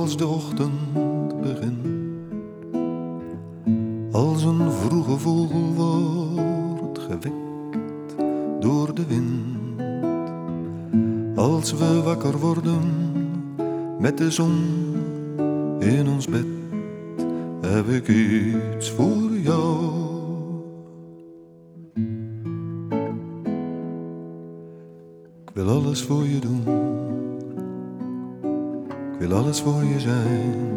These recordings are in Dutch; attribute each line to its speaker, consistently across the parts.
Speaker 1: als de ochtend begint, als een vroege vogel wordt gewekt door de wind, als we wakker worden met de zon in ons bed, heb ik iets voor jou. Ik wil alles voor je doen, ik wil alles voor je zijn.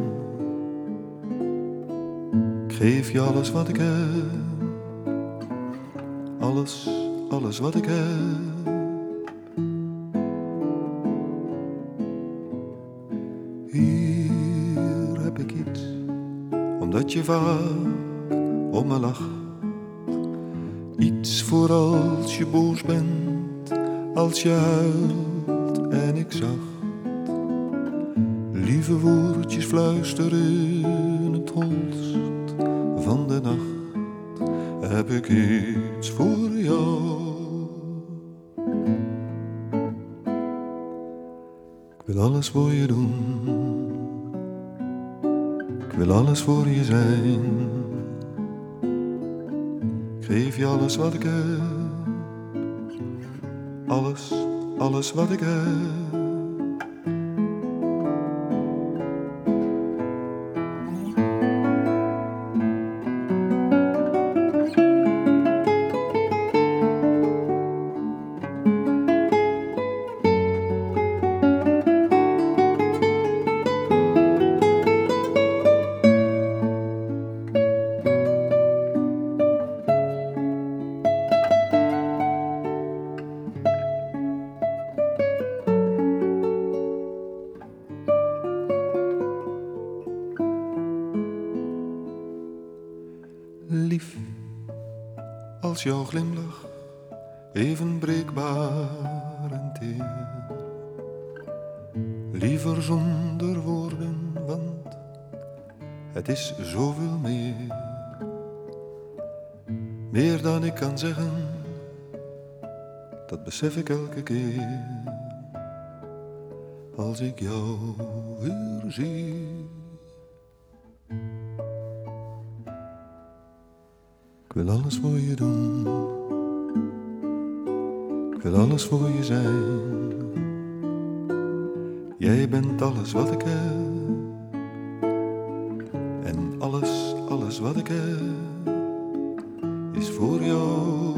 Speaker 1: Ik geef je alles wat ik heb, alles wat ik heb. Hier heb ik iets, omdat je vaak om me lacht. Iets voor als je boos bent, als je huilt en ik zacht. Lieve woordjes fluisteren in het holst van de nacht, heb ik iets voor jou. Ik wil alles voor je doen, ik wil alles voor je zijn. Ik geef je alles wat ik heb, alles wat ik heb. Lief, als jouw glimlach even breekbaar en teer. Liever zonder woorden, want het is zoveel meer. Meer dan ik kan zeggen, dat besef ik elke keer. Als ik jou weer zie. Ik wil alles voor je doen, ik wil alles voor je zijn. Jij bent alles wat ik heb, en alles wat ik heb is voor jou.